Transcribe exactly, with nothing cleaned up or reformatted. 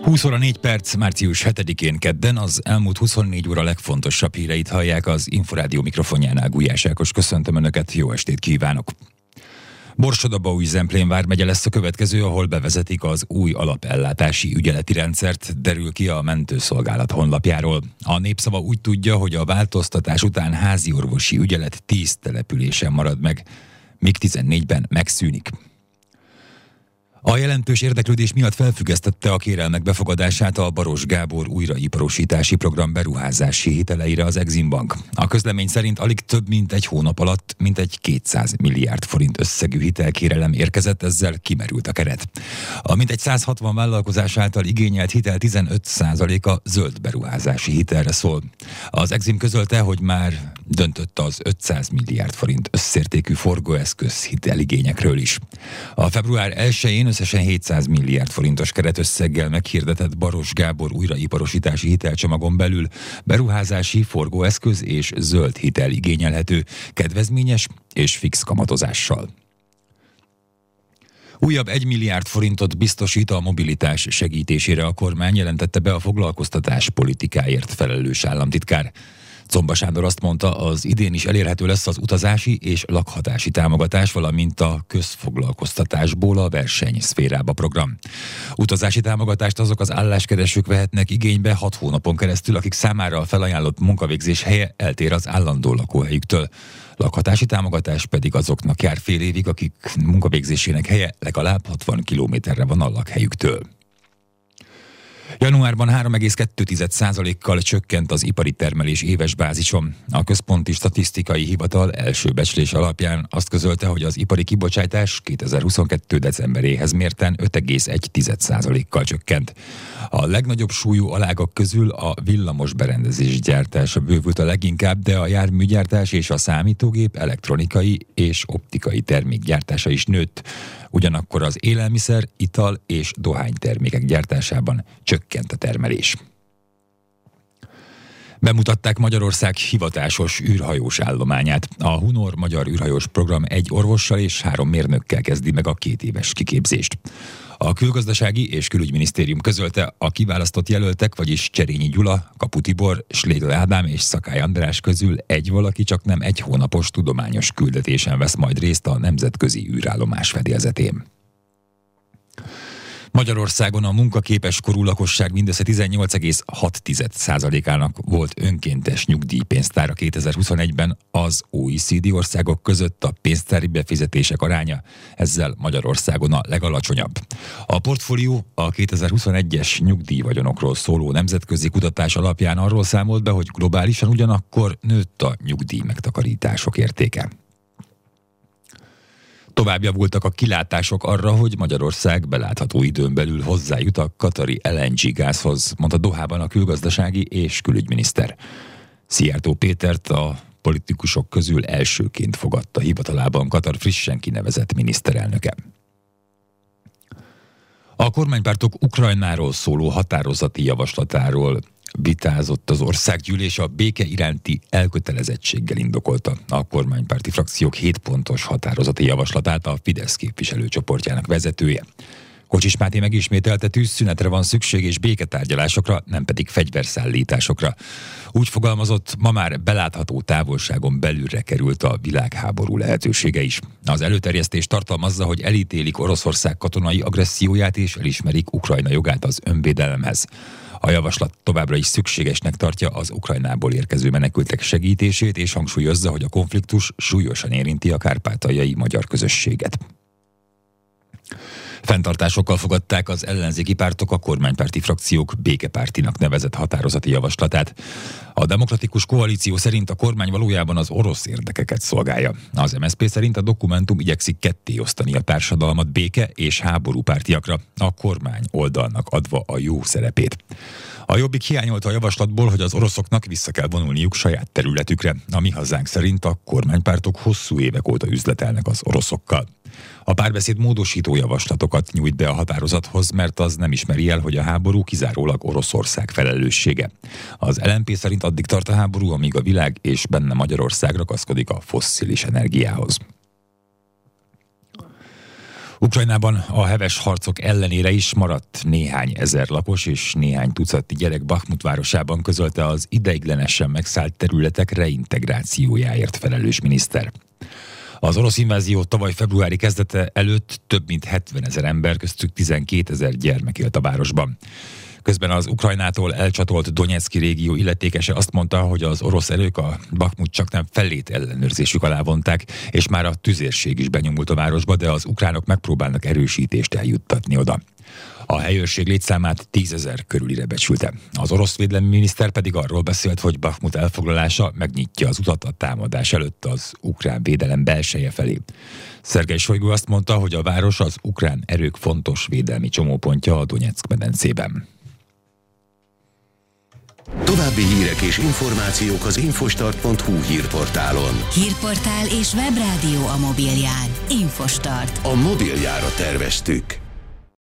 húsz óra négy perc, március hetedikén kedden az elmúlt huszonnégy óra legfontosabb híreit hallják az Inforádió mikrofonjánál. Gulyás Ákos, köszöntöm Önöket, jó estét kívánok! Borsod-Abaúj-Zemplén vármegye lesz a következő, ahol bevezetik az új alapellátási ügyeleti rendszert, derül ki a mentőszolgálat honlapjáról. A Népszava úgy tudja, hogy a változtatás után házi orvosi ügyelet tíz településen marad meg, míg tizennégyben megszűnik. A jelentős érdeklődés miatt felfüggesztette a kérelmek befogadását a Baross Gábor újraiparosítási program beruházási hiteleire az Exim Bank. A közlemény szerint alig több mint egy hónap alatt mintegy kétszáz milliárd forint összegű hitelkérelem érkezett, ezzel kimerült a keret. A mintegy száz hatvan vállalkozás által igényelt hitel tizenöt százaléka zöld beruházási hitelre szól. Az Exim közölte, hogy már döntött az ötszáz milliárd forint összértékű forgóeszköz hiteligényekről is. A február elsején összesen hétszáz milliárd forintos keretösszeggel meghirdetett Baross Gábor újraiparosítási hitelcsomagon belül beruházási, forgóeszköz és zöld hitel igényelhető, kedvezményes és fix kamatozással. Újabb egy milliárd forintot biztosít a mobilitás segítésére a kormány, jelentette be a foglalkoztatás politikáért felelős államtitkár. Czomba Sándor azt mondta, az idén is elérhető lesz az utazási és lakhatási támogatás, valamint a közfoglalkoztatásból a versenyszférába program. Utazási támogatást azok az álláskeresők vehetnek igénybe hat hónapon keresztül, akik számára a felajánlott munkavégzés helye eltér az állandó lakóhelyüktől. Lakhatási támogatás pedig azoknak jár fél évig, akik munkavégzésének helye legalább hatvan kilométerre van a lakhelyüktől. Januárban három egész kettő százalékkal csökkent az ipari termelés éves bázison. A Központi Statisztikai Hivatal első becslés alapján azt közölte, hogy az ipari kibocsátás kétezer-huszonkettő decemberéhez mérten öt egész egy százalékkal csökkent. A legnagyobb súlyú alágak közül a villamos berendezés gyártása bővült a leginkább, de a járműgyártás és a számítógép, elektronikai és optikai termékgyártása is nőtt. Ugyanakkor az élelmiszer, ital és dohánytermékek gyártásában csökkent a termelés. Bemutatták Magyarország hivatásos űrhajós állományát. A Hunor magyar űrhajós program egy orvossal és három mérnökkel kezdi meg a két éves kiképzést. A Külgazdasági és Külügyminisztérium közölte, a kiválasztott jelöltek, vagyis Cserényi Gyula, Kapu Tibor, Schlegel Ádám és Szakály András közül egy valaki csak nem egy hónapos tudományos küldetésen vesz majd részt a nemzetközi űrállomás fedélzetén. Magyarországon a munkaképes korú lakosság mindössze tizennyolc egész hat százalékának volt önkéntes nyugdíjpénztára kétezer-huszonegyben, az o e cé dé országok között a pénztári befizetések aránya ezzel Magyarországon a legalacsonyabb. A portfólió a kétezer-huszonegyes nyugdíjvagyonokról szóló nemzetközi kutatás alapján arról számolt be, hogy globálisan ugyanakkor nőtt a nyugdíj megtakarítások értéke. Tovább javultak a kilátások arra, hogy Magyarország belátható időn belül hozzájut a katari el en gé gázhoz, mondta Dohában a külgazdasági és külügyminiszter. Szijjártó Pétert a politikusok közül elsőként fogadta hivatalában Katar frissen kinevezett miniszterelnöke. A kormánypártok Ukrajnáról szóló határozati javaslatáról vitázott az országgyűlés, a béke iránti elkötelezettséggel indokolta a kormánypárti frakciók hét pontos határozati javaslatát a Fidesz képviselőcsoportjának vezetője. Kocsis Máté megismételte, tűzszünetre van szükség és béketárgyalásokra, nem pedig fegyverszállításokra. Úgy fogalmazott, ma már belátható távolságon belülre került a világháború lehetősége is. Az előterjesztés tartalmazza, hogy elítélik Oroszország katonai agresszióját és elismerik Ukrajna jogát az önvédelemhez. A javaslat továbbra is szükségesnek tartja az Ukrajnából érkező menekültek segítését, és hangsúlyozza, hogy a konfliktus súlyosan érinti a kárpátaljai magyar közösséget. Fenntartásokkal fogadták az ellenzéki pártok a kormánypárti frakciók békepártinak nevezett határozati javaslatát. A demokratikus koalíció szerint a kormány valójában az orosz érdekeket szolgálja. Az em es zé pé szerint a dokumentum igyekszik ketté osztani a társadalmat béke és háborúpártiakra, a kormány oldalnak adva a jó szerepét. A Jobbik hiányolta a javaslatból, hogy az oroszoknak vissza kell vonulniuk saját területükre. A Mi Hazánk szerint a kormánypártok hosszú évek óta üzletelnek az oroszokkal. A Párbeszéd módosító javaslatokat nyújt be a határozathoz, mert az nem ismeri el, hogy a háború kizárólag Oroszország felelőssége. Az el en pé szerint addig tart a háború, amíg a világ és benne Magyarország ragaszkodik a fosszilis energiához. Ukrajnában a heves harcok ellenére is maradt néhány ezer lapos és néhány tucatnyi gyerek Bahmut városában, közölte az ideiglenesen megszállt területek reintegrációjáért felelős miniszter. Az orosz invázió tavaly februári kezdete előtt több mint hetvenezer ember, köztük tizenkétezer gyermek élt a városban. Közben az Ukrajnától elcsatolt Donyeczki régió illetékese azt mondta, hogy az orosz erők a Bahmut csaknem felét ellenőrzésük alá vonták, és már a tüzérség is benyomult a városba, de az ukránok megpróbálnak erősítést eljuttatni oda. A helyőrség létszámát tízezer körülire becsülte. Az orosz védelmi miniszter pedig arról beszélt, hogy Bahmut elfoglalása megnyitja az utat a támadás előtt az ukrán védelem belseje felé. Szergej Sojgu azt mondta, hogy a város az ukrán erők fontos védelmi csomópontja a Donyeck medencében. További hírek és információk az infostart pont hu hírportálon. Hírportál és webrádió a mobilján. Infostart. A mobiljára terveztük.